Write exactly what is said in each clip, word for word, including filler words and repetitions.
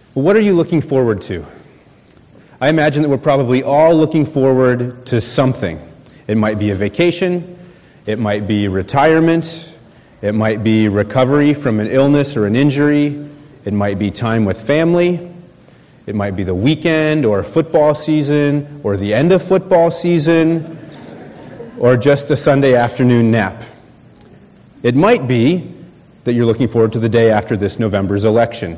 What are you looking forward to? I imagine that we're probably all looking forward to something. It might be a vacation, it might be retirement, it might be recovery from an illness or an injury, it might be time with family, it might be the weekend or football season or the end of football season or just a Sunday afternoon nap. It might be that you're looking forward to the day after this November's election.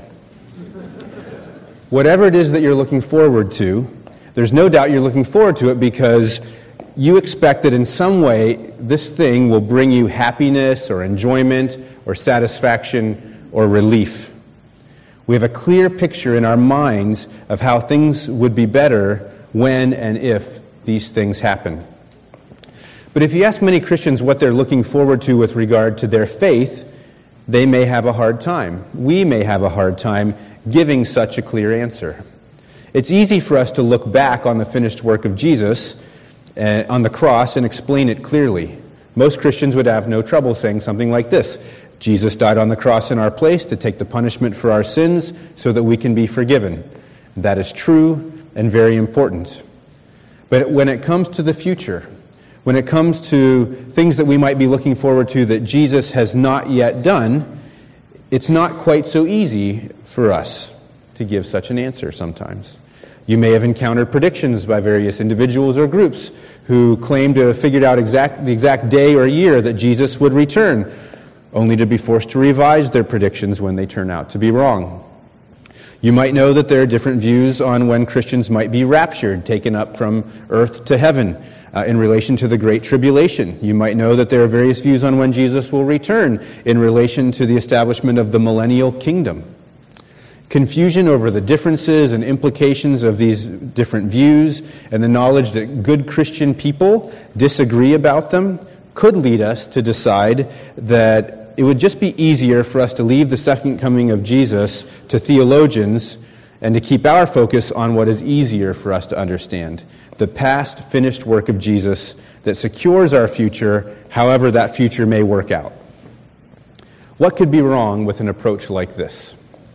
Whatever it is that you're looking forward to, there's no doubt you're looking forward to it because you expect that in some way this thing will bring you happiness or enjoyment or satisfaction or relief. We have a clear picture in our minds of how things would be better when and if these things happen. But if you ask many Christians what they're looking forward to with regard to their faith, they may have a hard time. We may have a hard time giving such a clear answer. It's easy for us to look back on the finished work of Jesus uh, on the cross and explain it clearly. Most Christians would have no trouble saying something like this: Jesus died on the cross in our place to take the punishment for our sins so that we can be forgiven. That is true and very important. But when it comes to the future, when it comes to things that we might be looking forward to that Jesus has not yet done, it's not quite so easy for us to give such an answer sometimes. You may have encountered predictions by various individuals or groups who claim to have figured out exact, the exact day or year that Jesus would return, only to be forced to revise their predictions when they turn out to be wrong. You might know that there are different views on when Christians might be raptured, taken up from earth to heaven, uh, in relation to the Great Tribulation. You might know that there are various views on when Jesus will return in relation to the establishment of the millennial kingdom. Confusion over the differences and implications of these different views and the knowledge that good Christian people disagree about them could lead us to decide that it would just be easier for us to leave the second coming of Jesus to theologians and to keep our focus on what is easier for us to understand: the past finished work of Jesus that secures our future, however that future may work out. What could be wrong with an approach like this?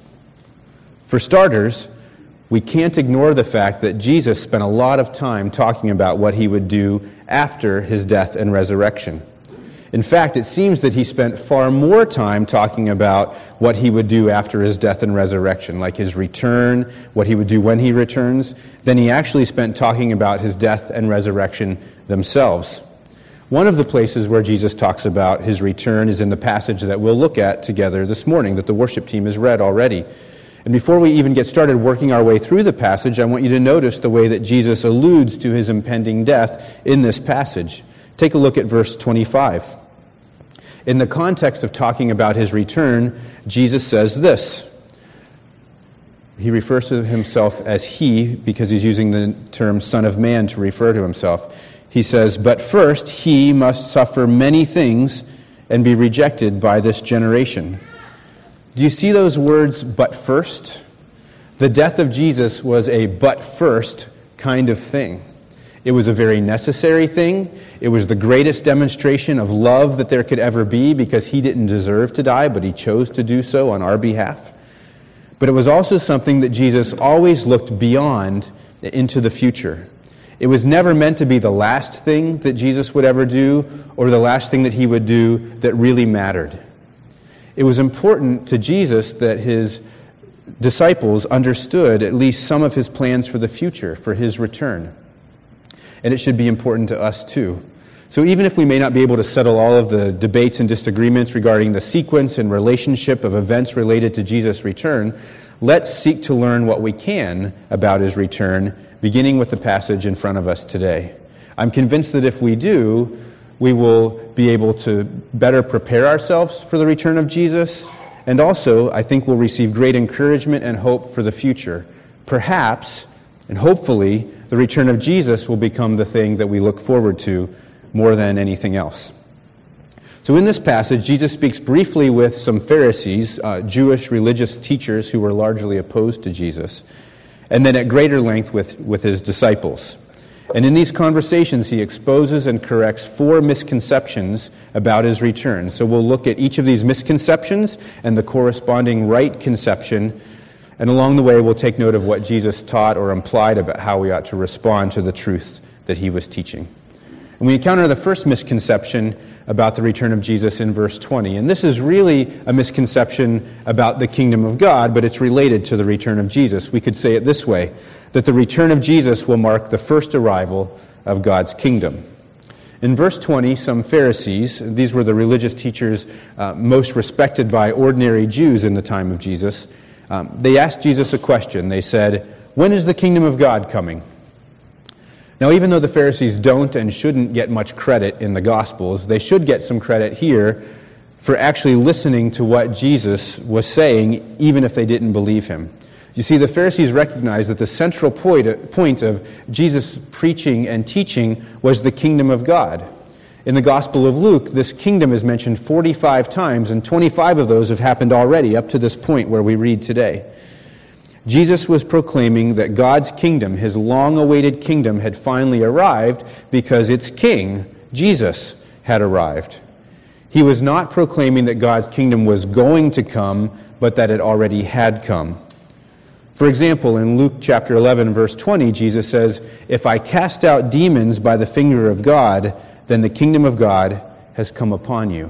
For starters, we can't ignore the fact that Jesus spent a lot of time talking about what he would do after his death and resurrection. In fact, it seems that he spent far more time talking about what he would do after his death and resurrection, like his return, what he would do when he returns, than he actually spent talking about his death and resurrection themselves. One of the places where Jesus talks about his return is in the passage that we'll look at together this morning, that the worship team has read already. And before we even get started working our way through the passage, I want you to notice the way that Jesus alludes to his impending death in this passage. Take a look at verse twenty-five. In the context of talking about his return, Jesus says this. He refers to himself as he because he's using the term Son of Man to refer to himself. He says, "But first he must suffer many things and be rejected by this generation." Do you see those words, "but first"? The death of Jesus was a "but first" kind of thing. It was a very necessary thing. It was the greatest demonstration of love that there could ever be because he didn't deserve to die, but he chose to do so on our behalf. But it was also something that Jesus always looked beyond into the future. It was never meant to be the last thing that Jesus would ever do or the last thing that he would do that really mattered. It was important to Jesus that his disciples understood at least some of his plans for the future, for his return. And it should be important to us too. So even if we may not be able to settle all of the debates and disagreements regarding the sequence and relationship of events related to Jesus' return, let's seek to learn what we can about his return, beginning with the passage in front of us today. I'm convinced that if we do, we will be able to better prepare ourselves for the return of Jesus, and also, I think we'll receive great encouragement and hope for the future. Perhaps, and hopefully, the return of Jesus will become the thing that we look forward to more than anything else. So in this passage, Jesus speaks briefly with some Pharisees, uh, Jewish religious teachers who were largely opposed to Jesus, and then at greater length with, with his disciples. And in these conversations, he exposes and corrects four misconceptions about his return. So we'll look at each of these misconceptions and the corresponding right conception And along the way, we'll take note of what Jesus taught or implied about how we ought to respond to the truths that he was teaching. And we encounter the first misconception about the return of Jesus in verse twenty. And this is really a misconception about the kingdom of God, but it's related to the return of Jesus. We could say it this way, that the return of Jesus will mark the first arrival of God's kingdom. In verse twenty, some Pharisees, these were the religious teachers uh, most respected by ordinary Jews in the time of Jesus, um, they asked Jesus a question. They said, "When is the kingdom of God coming?" Now, even though the Pharisees don't and shouldn't get much credit in the Gospels, they should get some credit here for actually listening to what Jesus was saying, even if they didn't believe him. You see, the Pharisees recognized that the central point, point of Jesus' preaching and teaching was the kingdom of God. In the Gospel of Luke, this kingdom is mentioned forty-five times, and twenty-five of those have happened already up to this point where we read today. Jesus was proclaiming that God's kingdom, his long-awaited kingdom, had finally arrived because its king, Jesus, had arrived. He was not proclaiming that God's kingdom was going to come, but that it already had come. For example, in Luke chapter eleven, verse twenty, Jesus says, "If I cast out demons by the finger of God, then the kingdom of God has come upon you."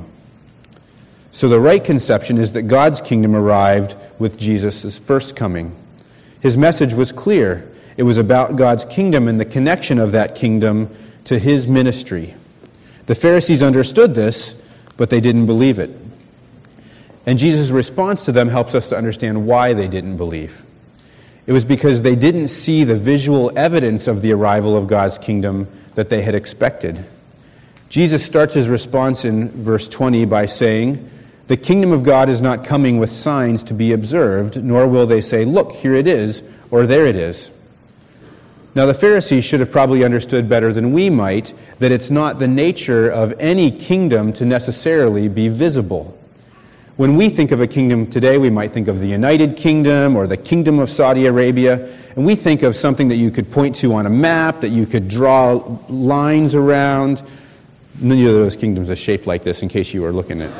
So the right conception is that God's kingdom arrived with Jesus' first coming. His message was clear. It was about God's kingdom and the connection of that kingdom to his ministry. The Pharisees understood this, but they didn't believe it. And Jesus' response to them helps us to understand why they didn't believe. It was because they didn't see the visual evidence of the arrival of God's kingdom that they had expected. Jesus starts his response in verse twenty by saying, "The kingdom of God is not coming with signs to be observed, nor will they say, 'Look, here it is,' or 'There it is.'" Now, the Pharisees should have probably understood better than we might that it's not the nature of any kingdom to necessarily be visible. When we think of a kingdom today, we might think of the United Kingdom or the Kingdom of Saudi Arabia, and we think of something that you could point to on a map, that you could draw lines around. None of those kingdoms are shaped like this, in case you were looking at it.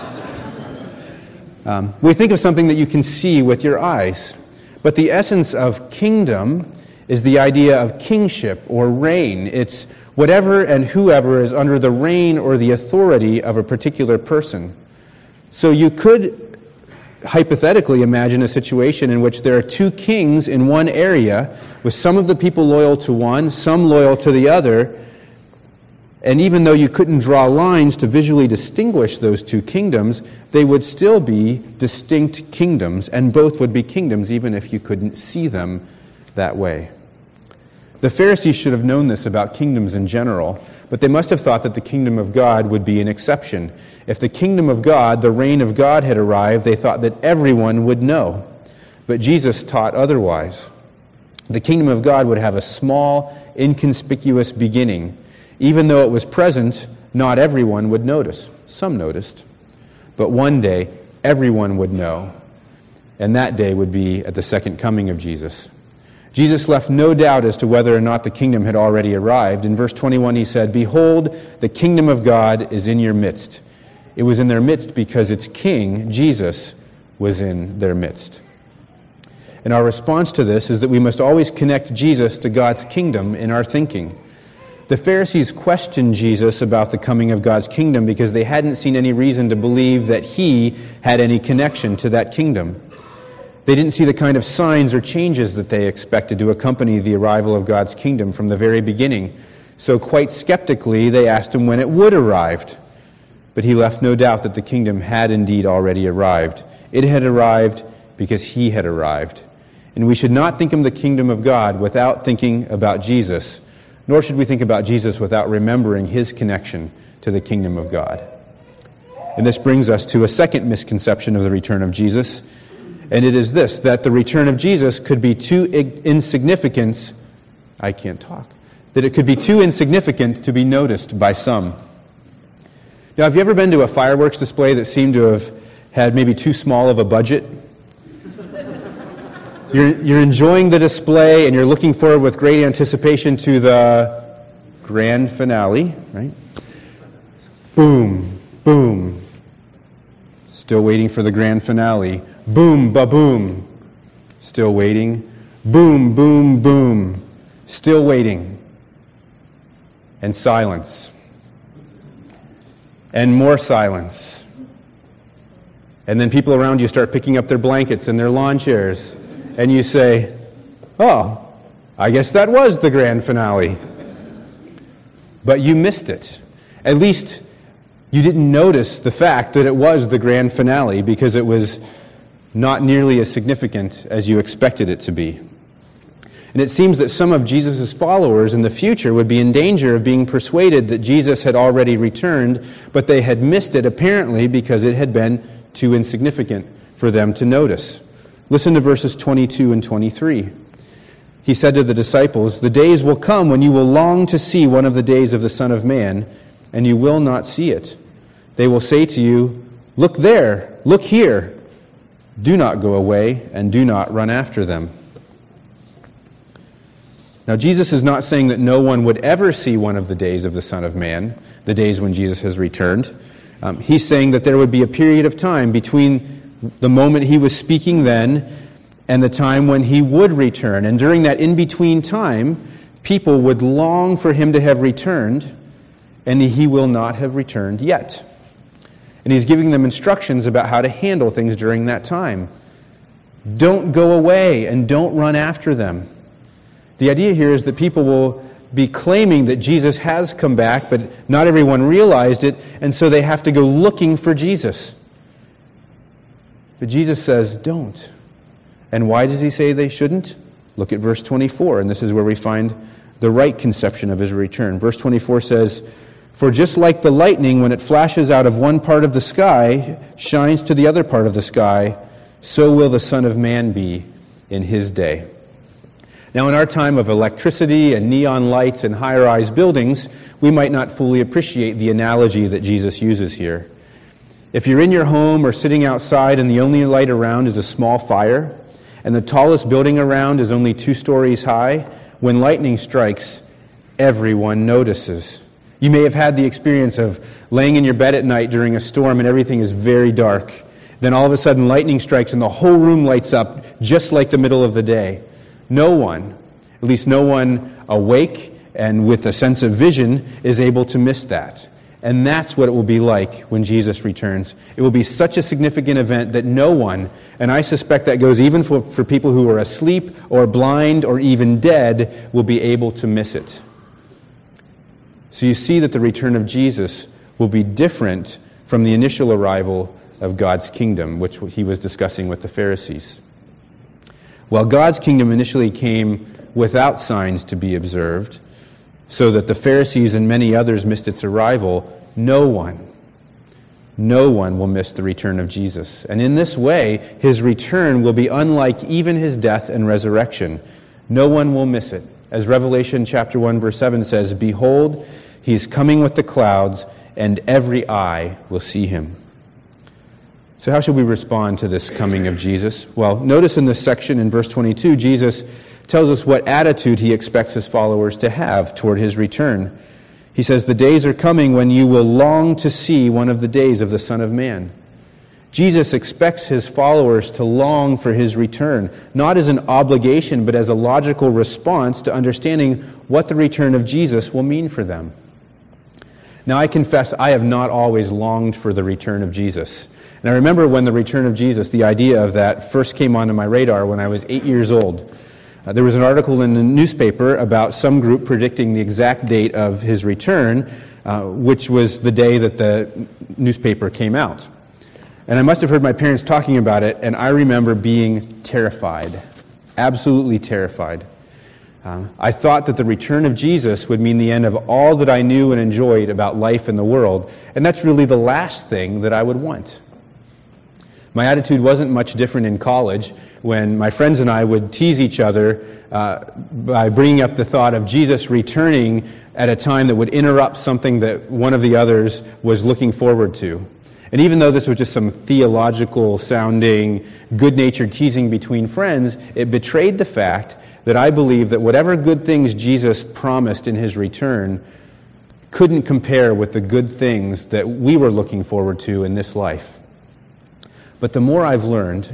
Um, we think of something that you can see with your eyes. But the essence of kingdom is the idea of kingship or reign. It's whatever and whoever is under the reign or the authority of a particular person. So you could hypothetically imagine a situation in which there are two kings in one area, with some of the people loyal to one, some loyal to the other. And even though you couldn't draw lines to visually distinguish those two kingdoms, they would still be distinct kingdoms, and both would be kingdoms even if you couldn't see them that way. The Pharisees should have known this about kingdoms in general, but they must have thought that the kingdom of God would be an exception. If the kingdom of God, the reign of God, had arrived, they thought that everyone would know. But Jesus taught otherwise. The kingdom of God would have a small, inconspicuous beginning. Even though it was present, not everyone would notice. Some noticed. But one day, everyone would know. And that day would be at the second coming of Jesus. Jesus left no doubt as to whether or not the kingdom had already arrived. In verse twenty-one, he said, "Behold, the kingdom of God is in your midst." It was in their midst because its king, Jesus, was in their midst. And our response to this is that we must always connect Jesus to God's kingdom in our thinking. The Pharisees questioned Jesus about the coming of God's kingdom because they hadn't seen any reason to believe that he had any connection to that kingdom. They didn't see the kind of signs or changes that they expected to accompany the arrival of God's kingdom from the very beginning. So quite skeptically, they asked him when it would arrive. But he left no doubt that the kingdom had indeed already arrived. It had arrived because he had arrived. And we should not think of the kingdom of God without thinking about Jesus, nor should we think about Jesus without remembering his connection to the kingdom of God. And this brings us to a second misconception of the return of Jesus, and it is this, that the return of Jesus could be too insignificant, I can't talk, that it could be too insignificant to be noticed by some. Now, have you ever been to a fireworks display that seemed to have had maybe too small of a budget? You're, you're enjoying the display and you're looking forward with great anticipation to the grand finale, right? Boom, boom. Still waiting for the grand finale. Boom, ba-boom. Still waiting. Boom, boom, boom. Still waiting. And silence. And more silence. And then people around you start picking up their blankets and their lawn chairs. And you say, oh, I guess that was the grand finale. But you missed it. At least you didn't notice the fact that it was the grand finale because it was not nearly as significant as you expected it to be. And it seems that some of Jesus' followers in the future would be in danger of being persuaded that Jesus had already returned, but they had missed it apparently because it had been too insignificant for them to notice. Listen to verses twenty-two and twenty-three. He said to the disciples, "The days will come when you will long to see one of the days of the Son of Man, and you will not see it. They will say to you, 'Look there, look here.' Do not go away, and do not run after them." Now, Jesus is not saying that no one would ever see one of the days of the Son of Man, the days when Jesus has returned. Um, he's saying that there would be a period of time between the moment he was speaking then and the time when he would return. And during that in-between time, people would long for him to have returned, and he will not have returned yet. And he's giving them instructions about how to handle things during that time. Don't go away and don't run after them. The idea here is that people will be claiming that Jesus has come back, but not everyone realized it, and so they have to go looking for Jesus. But Jesus says, don't. And why does he say they shouldn't? Look at verse twenty-four, and this is where we find the right conception of his return. Verse twenty-four says, "For just like the lightning, when it flashes out of one part of the sky, shines to the other part of the sky, so will the Son of Man be in his day." Now, in our time of electricity and neon lights and high-rise buildings, we might not fully appreciate the analogy that Jesus uses here. If you're in your home or sitting outside and the only light around is a small fire, and the tallest building around is only two stories high, when lightning strikes, everyone notices. You may have had the experience of laying in your bed at night during a storm and everything is very dark. Then all of a sudden lightning strikes and the whole room lights up just like the middle of the day. No one, at least no one awake and with a sense of vision, is able to miss that. And that's what it will be like when Jesus returns. It will be such a significant event that no one, and I suspect that goes even for, for people who are asleep or blind or even dead, will be able to miss it. So you see that the return of Jesus will be different from the initial arrival of God's kingdom, which he was discussing with the Pharisees. While God's kingdom initially came without signs to be observed, so that the Pharisees and many others missed its arrival, no one, no one will miss the return of Jesus. And in this way, his return will be unlike even his death and resurrection. No one will miss it. As Revelation chapter one, verse seven says, "Behold, he is coming with the clouds, and every eye will see him." So how should we respond to this coming of Jesus? Well, notice in this section in verse twenty-two, Jesus tells us what attitude he expects his followers to have toward his return. He says, "The days are coming when you will long to see one of the days of the Son of Man." Jesus expects his followers to long for his return, not as an obligation, but as a logical response to understanding what the return of Jesus will mean for them. Now, I confess I have not always longed for the return of Jesus. And I remember when the return of Jesus, the idea of that, first came onto my radar when I was eight years old. Uh, there was an article in the newspaper about some group predicting the exact date of his return, uh, which was the day that the newspaper came out. And I must have heard my parents talking about it, and I remember being terrified, absolutely terrified. Um, I thought that the return of Jesus would mean the end of all that I knew and enjoyed about life in the world, and that's really the last thing that I would want. My attitude wasn't much different in college when my friends and I would tease each other uh, by bringing up the thought of Jesus returning at a time that would interrupt something that one of the others was looking forward to. And even though this was just some theological sounding, good-natured teasing between friends, it betrayed the fact that I believed that whatever good things Jesus promised in his return couldn't compare with the good things that we were looking forward to in this life. But the more I've learned,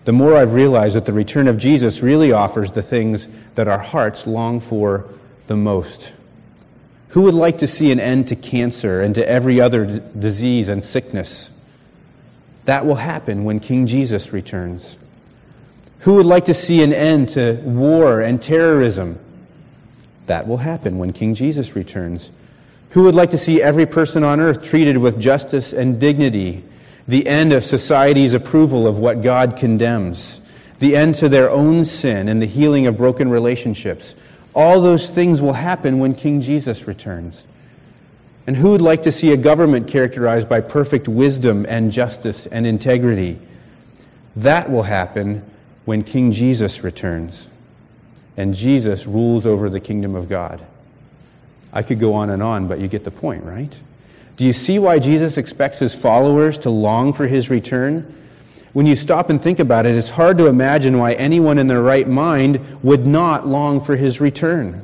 the more I've realized that the return of Jesus really offers the things that our hearts long for the most. Who would like to see an end to cancer and to every other d- disease and sickness? That will happen when King Jesus returns. Who would like to see an end to war and terrorism? That will happen when King Jesus returns. Who would like to see every person on earth treated with justice and dignity? The end of society's approval of what God condemns. The end to their own sin and the healing of broken relationships. All those things will happen when King Jesus returns. And who would like to see a government characterized by perfect wisdom and justice and integrity? That will happen when King Jesus returns. And Jesus rules over the kingdom of God. I could go on and on, but you get the point, right? Do you see why Jesus expects his followers to long for his return? When you stop and think about it, it's hard to imagine why anyone in their right mind would not long for his return.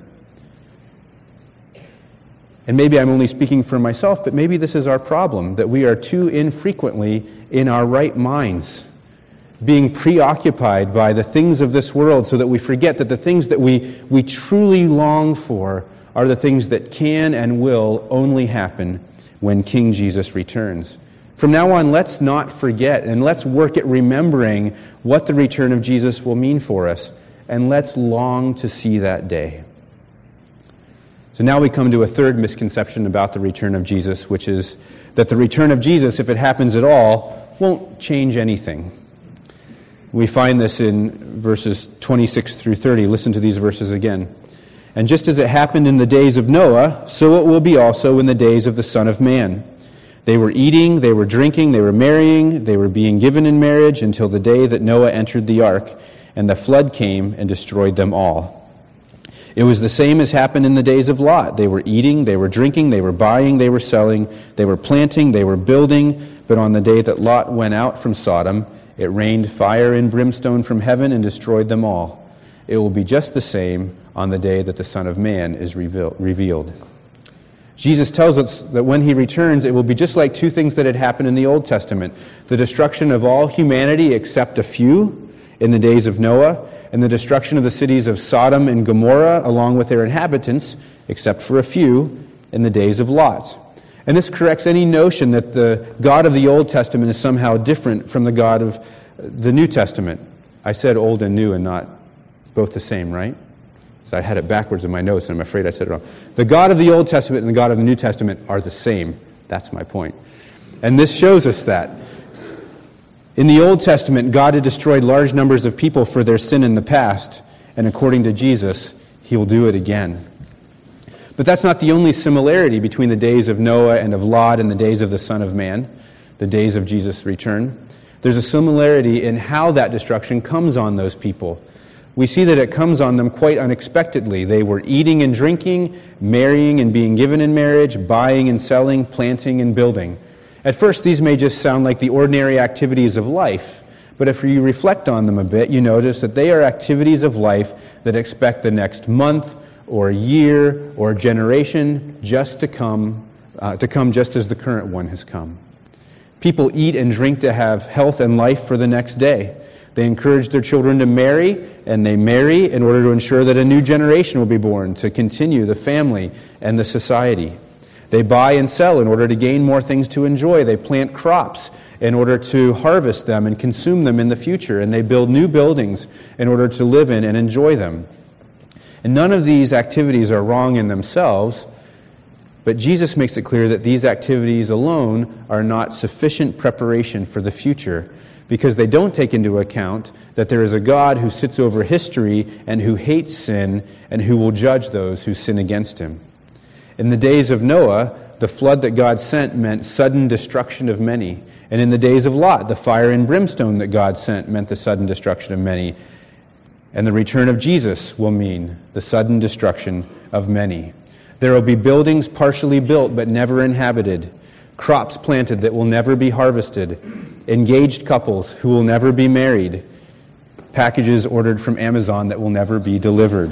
And maybe I'm only speaking for myself, but maybe this is our problem, that we are too infrequently in our right minds, being preoccupied by the things of this world so that we forget that the things that we, we truly long for are the things that can and will only happen when King Jesus returns. From now on, let's not forget, and let's work at remembering what the return of Jesus will mean for us, and let's long to see that day. So now we come to a third misconception about the return of Jesus, which is that the return of Jesus, if it happens at all, won't change anything. We find this in verses twenty-six through thirty. Listen to these verses again. And just as it happened in the days of Noah, so it will be also in the days of the Son of Man. They were eating, they were drinking, they were marrying, they were being given in marriage until the day that Noah entered the ark, and the flood came and destroyed them all. It was the same as happened in the days of Lot. They were eating, they were drinking, they were buying, they were selling, they were planting, they were building. But on the day that Lot went out from Sodom, it rained fire and brimstone from heaven and destroyed them all. It will be just the same on the day that the Son of Man is revealed. Jesus tells us that when he returns, it will be just like two things that had happened in the Old Testament. The destruction of all humanity except a few in the days of Noah, and the destruction of the cities of Sodom and Gomorrah along with their inhabitants, except for a few, in the days of Lot. And this corrects any notion that the God of the Old Testament is somehow different from the God of the New Testament. I said old and new and not both the same, right? So I had it backwards in my notes, and I'm afraid I said it wrong. The God of the Old Testament and the God of the New Testament are the same. That's my point. And this shows us that. In the Old Testament, God had destroyed large numbers of people for their sin in the past, and according to Jesus, he will do it again. But that's not the only similarity between the days of Noah and of Lot and the days of the Son of Man, the days of Jesus' return. There's a similarity in how that destruction comes on those people. We see that it comes on them quite unexpectedly. They were eating and drinking, marrying and being given in marriage, buying and selling, planting and building. At first, these may just sound like the ordinary activities of life, but if you reflect on them a bit, you notice that they are activities of life that expect the next month or year or generation just to come, uh, to come just as the current one has come. People eat and drink to have health and life for the next day. They encourage their children to marry, and they marry in order to ensure that a new generation will be born to continue the family and the society. They buy and sell in order to gain more things to enjoy. They plant crops in order to harvest them and consume them in the future. And they build new buildings in order to live in and enjoy them. And none of these activities are wrong in themselves, but Jesus makes it clear that these activities alone are not sufficient preparation for the future, because they don't take into account that there is a God who sits over history and who hates sin and who will judge those who sin against him. In the days of Noah, the flood that God sent meant sudden destruction of many. And in the days of Lot, the fire and brimstone that God sent meant the sudden destruction of many. And the return of Jesus will mean the sudden destruction of many. There will be buildings partially built but never inhabited, crops planted that will never be harvested, engaged couples who will never be married, packages ordered from Amazon that will never be delivered.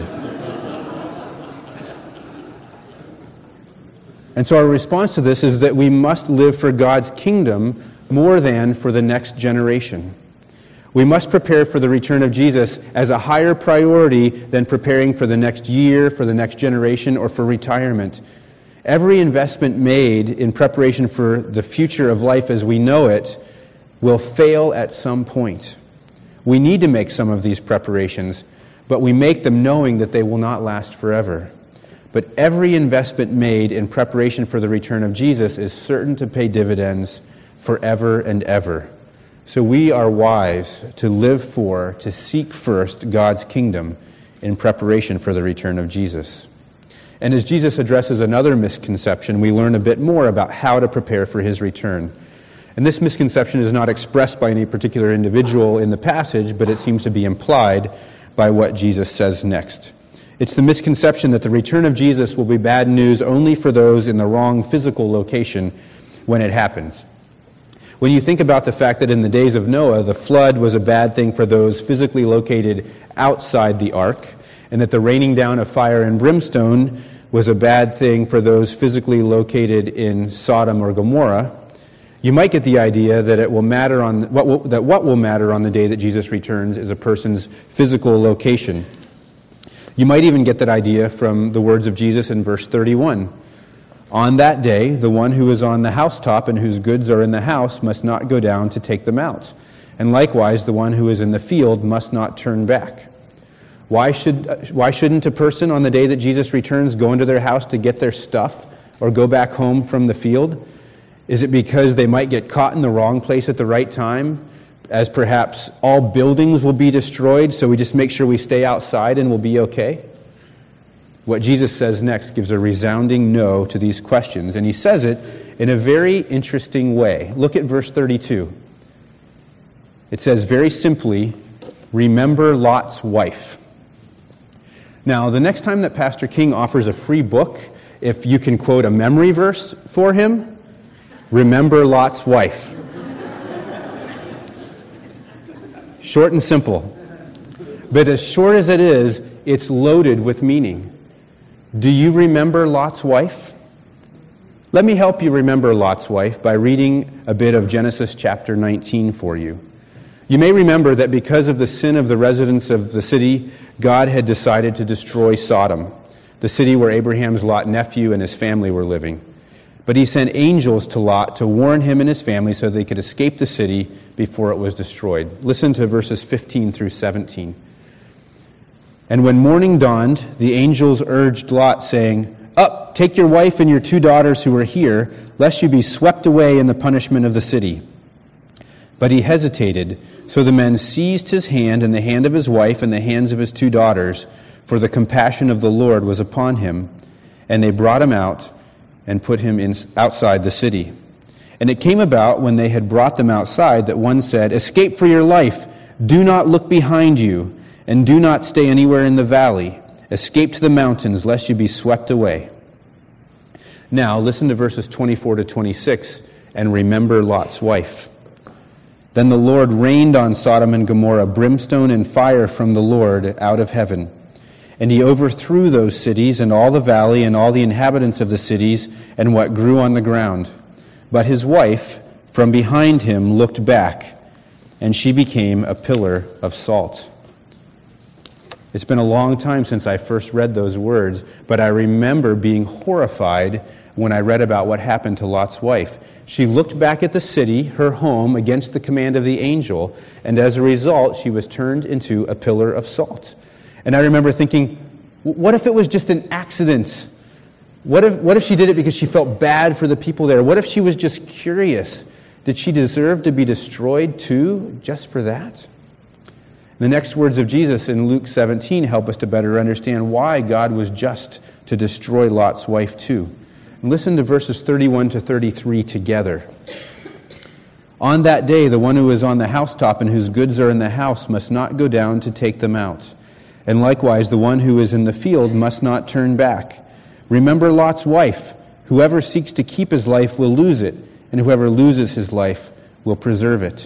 And so our response to this is that we must live for God's kingdom more than for the next generation. We must prepare for the return of Jesus as a higher priority than preparing for the next year, for the next generation, or for retirement. Every investment made in preparation for the future of life as we know it will fail at some point. We need to make some of these preparations, but we make them knowing that they will not last forever. But every investment made in preparation for the return of Jesus is certain to pay dividends forever and ever. So we are wise to live for, to seek first God's kingdom in preparation for the return of Jesus. And as Jesus addresses another misconception, we learn a bit more about how to prepare for his return. And this misconception is not expressed by any particular individual in the passage, but it seems to be implied by what Jesus says next. It's the misconception that the return of Jesus will be bad news only for those in the wrong physical location when it happens. When you think about the fact that in the days of Noah, the flood was a bad thing for those physically located outside the ark, and that the raining down of fire and brimstone was a bad thing for those physically located in Sodom or Gomorrah, you might get the idea that it will matter on what will, that what will matter on the day that Jesus returns is a person's physical location. You might even get that idea from the words of Jesus in verse thirty-one. On that day, the one who is on the housetop and whose goods are in the house must not go down to take them out. And likewise, the one who is in the field must not turn back. Why should why shouldn't a person on the day that Jesus returns go into their house to get their stuff or go back home from the field? Is it because they might get caught in the wrong place at the right time, as perhaps all buildings will be destroyed, so we just make sure we stay outside and we'll be okay? What Jesus says next gives a resounding no to these questions, and he says it in a very interesting way. Look at verse thirty-two. It says very simply, remember Lot's wife. Now, the next time that Pastor King offers a free book, if you can quote a memory verse for him, remember Lot's wife. Short and simple. But as short as it is, it's loaded with meaning. Do you remember Lot's wife? Let me help you remember Lot's wife by reading a bit of Genesis chapter nineteen for you. You may remember that because of the sin of the residents of the city, God had decided to destroy Sodom, the city where Abraham's Lot nephew and his family were living. But he sent angels to Lot to warn him and his family so they could escape the city before it was destroyed. Listen to verses fifteen through seventeen. And when morning dawned, the angels urged Lot, saying, Up, take your wife and your two daughters who are here, lest you be swept away in the punishment of the city. But he hesitated, so the men seized his hand and the hand of his wife and the hands of his two daughters, for the compassion of the Lord was upon him. And they brought him out and put him in, outside the city. And it came about, when they had brought them outside, that one said, Escape for your life, do not look behind you, and do not stay anywhere in the valley. Escape to the mountains, lest you be swept away. Now, listen to verses twenty-four to twenty-six, and remember Lot's wife. Then the Lord rained on Sodom and Gomorrah brimstone and fire from the Lord out of heaven. And he overthrew those cities and all the valley and all the inhabitants of the cities and what grew on the ground. But his wife, from behind him, looked back, and she became a pillar of salt. It's been a long time since I first read those words, but I remember being horrified when I read about what happened to Lot's wife. She looked back at the city, her home, against the command of the angel, and as a result, she was turned into a pillar of salt. And I remember thinking, what if it was just an accident? What if, what if she did it because she felt bad for the people there? What if she was just curious? Did she deserve to be destroyed too, just for that? The next words of Jesus in Luke seventeen help us to better understand why God was just to destroy Lot's wife too. Listen to verses thirty-one to thirty-three together. On that day, the one who is on the housetop and whose goods are in the house must not go down to take them out. And likewise, the one who is in the field must not turn back. Remember Lot's wife. Whoever seeks to keep his life will lose it, and whoever loses his life will preserve it.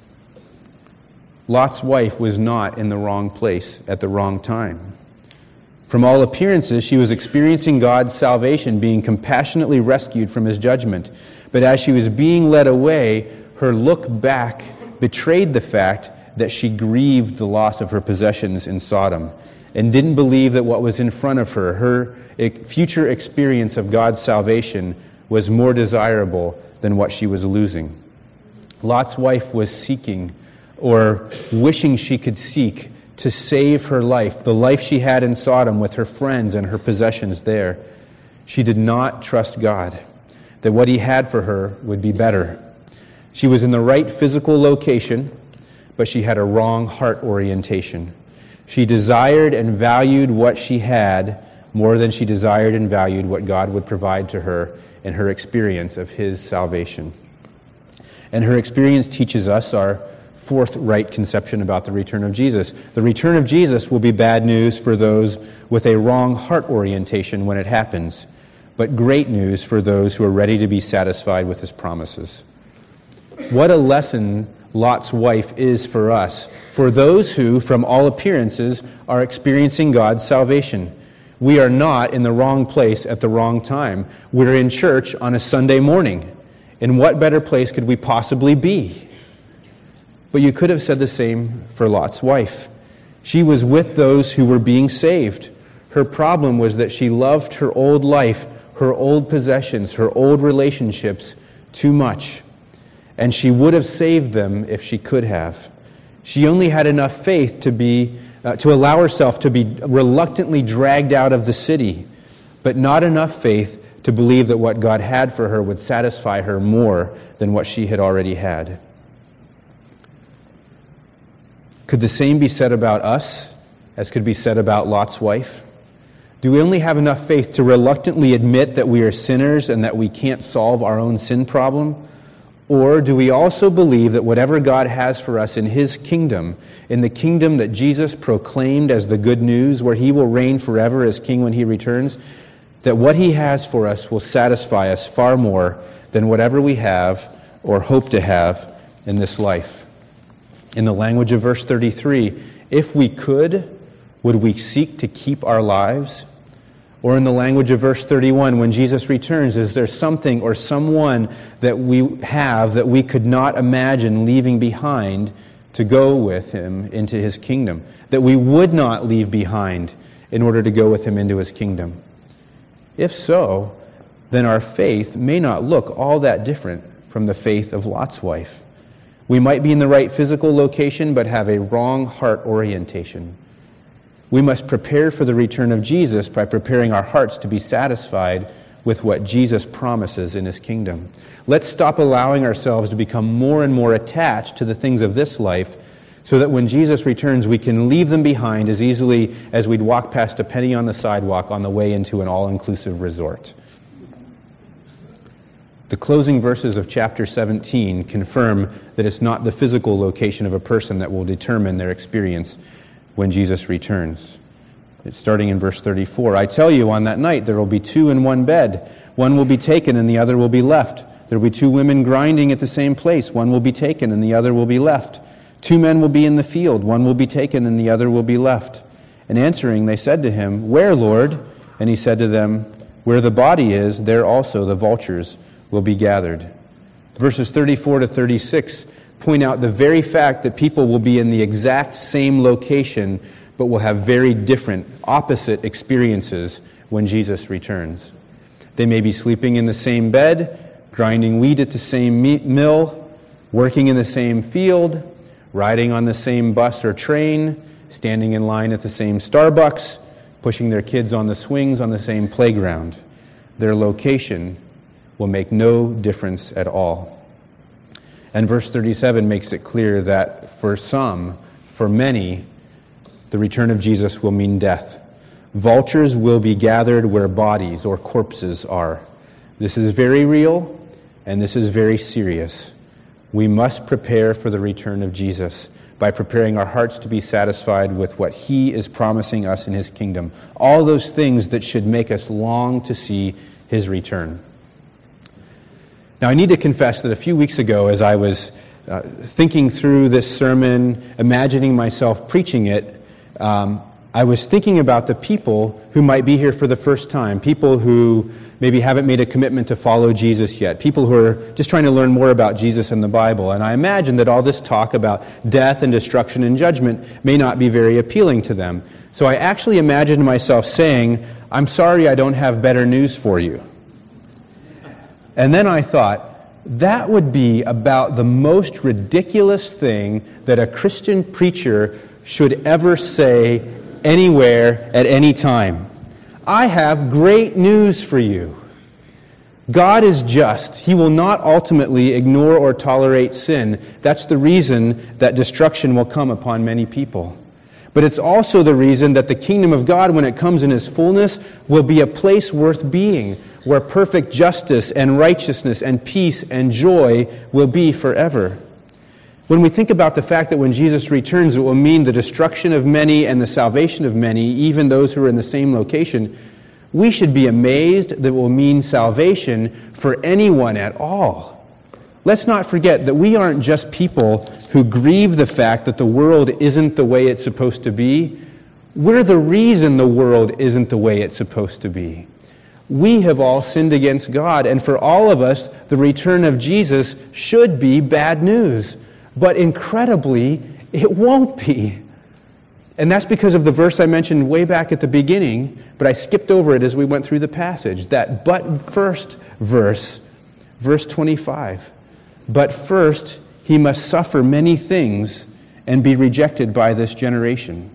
Lot's wife was not in the wrong place at the wrong time. From all appearances, she was experiencing God's salvation, being compassionately rescued from his judgment. But as she was being led away, her look back betrayed the fact that she grieved the loss of her possessions in Sodom and didn't believe that what was in front of her, her future experience of God's salvation, was more desirable than what she was losing. Lot's wife was seeking, or wishing she could seek, to save her life, the life she had in Sodom with her friends and her possessions there. She did not trust God, that what he had for her would be better. She was in the right physical location, but she had a wrong heart orientation. She desired and valued what she had more than she desired and valued what God would provide to her in her experience of his salvation. And her experience teaches us our fourth right conception about the return of Jesus. The return of Jesus will be bad news for those with a wrong heart orientation when it happens, but great news for those who are ready to be satisfied with his promises. What a lesson Lot's wife is for us, for those who, from all appearances, are experiencing God's salvation. We are not in the wrong place at the wrong time. We're in church on a Sunday morning. In what better place could we possibly be? But you could have said the same for Lot's wife. She was with those who were being saved. Her problem was that she loved her old life, her old possessions, her old relationships too much. And she would have saved them if she could have. She only had enough faith to be uh, to allow herself to be reluctantly dragged out of the city, but not enough faith to believe that what God had for her would satisfy her more than what she had already had. Could the same be said about us as could be said about Lot's wife? Do we only have enough faith to reluctantly admit that we are sinners and that we can't solve our own sin problem? Or do we also believe that whatever God has for us in his kingdom, in the kingdom that Jesus proclaimed as the good news, where he will reign forever as king when he returns, that what he has for us will satisfy us far more than whatever we have or hope to have in this life? In the language of verse thirty-three, if we could, would we seek to keep our lives? Or in the language of verse thirty-one, when Jesus returns, is there something or someone that we have that we could not imagine leaving behind to go with him into his kingdom? That we would not leave behind in order to go with him into his kingdom? If so, then our faith may not look all that different from the faith of Lot's wife. We might be in the right physical location, but have a wrong heart orientation. We must prepare for the return of Jesus by preparing our hearts to be satisfied with what Jesus promises in his kingdom. Let's stop allowing ourselves to become more and more attached to the things of this life so that when Jesus returns, we can leave them behind as easily as we'd walk past a penny on the sidewalk on the way into an all-inclusive resort. The closing verses of chapter seventeen confirm that it's not the physical location of a person that will determine their experience when Jesus returns. It's starting in verse thirty-four. I tell you, on that night there will be two in one bed. One will be taken and the other will be left. There will be two women grinding at the same place. One will be taken and the other will be left. Two men will be in the field. One will be taken and the other will be left. And answering, they said to him, Where, Lord? And he said to them, Where the body is, there also the vultures will be gathered. Verses thirty-four to thirty-six point out the very fact that people will be in the exact same location, but will have very different, opposite experiences when Jesus returns. They may be sleeping in the same bed, grinding wheat at the same mill, working in the same field, riding on the same bus or train, standing in line at the same Starbucks, pushing their kids on the swings on the same playground. Their location will make no difference at all. And verse thirty-seven makes it clear that for some, for many, the return of Jesus will mean death. Vultures will be gathered where bodies or corpses are. This is very real, and this is very serious. We must prepare for the return of Jesus by preparing our hearts to be satisfied with what he is promising us in his kingdom. All those things that should make us long to see his return. Now, I need to confess that a few weeks ago, as I was uh, thinking through this sermon, imagining myself preaching it, um, I was thinking about the people who might be here for the first time, people who maybe haven't made a commitment to follow Jesus yet, people who are just trying to learn more about Jesus and the Bible. And I imagine that all this talk about death and destruction and judgment may not be very appealing to them. So I actually imagined myself saying, "I'm sorry I don't have better news for you." And then I thought, that would be about the most ridiculous thing that a Christian preacher should ever say anywhere at any time. I have great news for you. God is just. He will not ultimately ignore or tolerate sin. That's the reason that destruction will come upon many people. But it's also the reason that the kingdom of God, when it comes in His fullness, will be a place worth being, where perfect justice and righteousness and peace and joy will be forever. When we think about the fact that when Jesus returns, it will mean the destruction of many and the salvation of many, even those who are in the same location, we should be amazed that it will mean salvation for anyone at all. Let's not forget that we aren't just people who grieve the fact that the world isn't the way it's supposed to be. We're the reason the world isn't the way it's supposed to be. We have all sinned against God, and for all of us, the return of Jesus should be bad news. But incredibly, it won't be. And that's because of the verse I mentioned way back at the beginning, but I skipped over it as we went through the passage. That but first verse, verse twenty-five. But first, he must suffer many things and be rejected by this generation.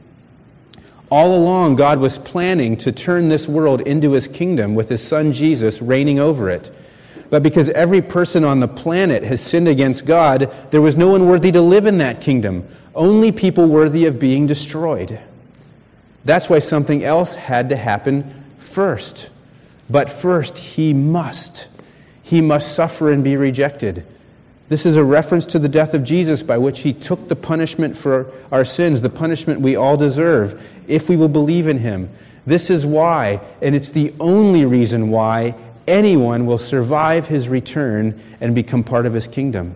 All along, God was planning to turn this world into His kingdom with His Son Jesus reigning over it. But because every person on the planet has sinned against God, there was no one worthy to live in that kingdom. Only people worthy of being destroyed. That's why something else had to happen first. But first, He must. He must suffer and be rejected. This is a reference to the death of Jesus, by which He took the punishment for our sins, the punishment we all deserve, if we will believe in Him. This is why, and it's the only reason why, anyone will survive His return and become part of His kingdom.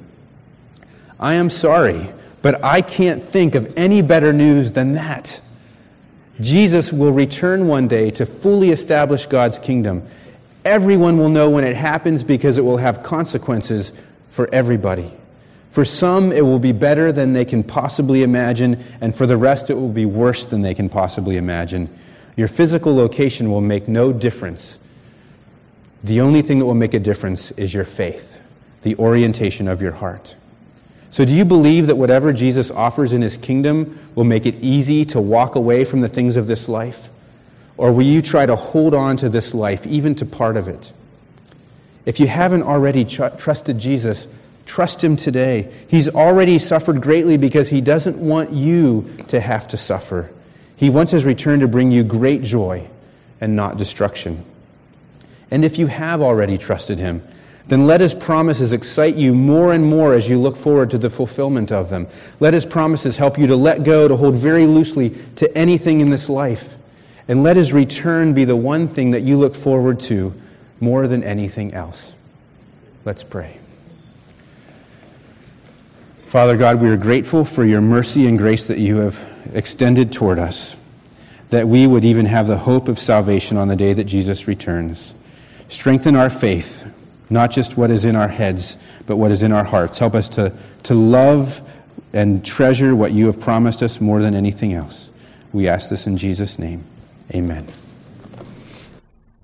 I am sorry, but I can't think of any better news than that. Jesus will return one day to fully establish God's kingdom. Everyone will know when it happens because it will have consequences for everybody. For some, it will be better than they can possibly imagine, and for the rest, it will be worse than they can possibly imagine. Your physical location will make no difference. The only thing that will make a difference is your faith, the orientation of your heart. So do you believe that whatever Jesus offers in His kingdom will make it easy to walk away from the things of this life? Or will you try to hold on to this life, even to part of it? If you haven't already tr- trusted Jesus, trust Him today. He's already suffered greatly because He doesn't want you to have to suffer. He wants His return to bring you great joy and not destruction. And if you have already trusted Him, then let His promises excite you more and more as you look forward to the fulfillment of them. Let His promises help you to let go, to hold very loosely to anything in this life. And let His return be the one thing that you look forward to more than anything else. Let's pray. Father God, we are grateful for your mercy and grace that you have extended toward us, that we would even have the hope of salvation on the day that Jesus returns. Strengthen our faith, not just what is in our heads, but what is in our hearts. Help us to, to love and treasure what you have promised us more than anything else. We ask this in Jesus' name. Amen.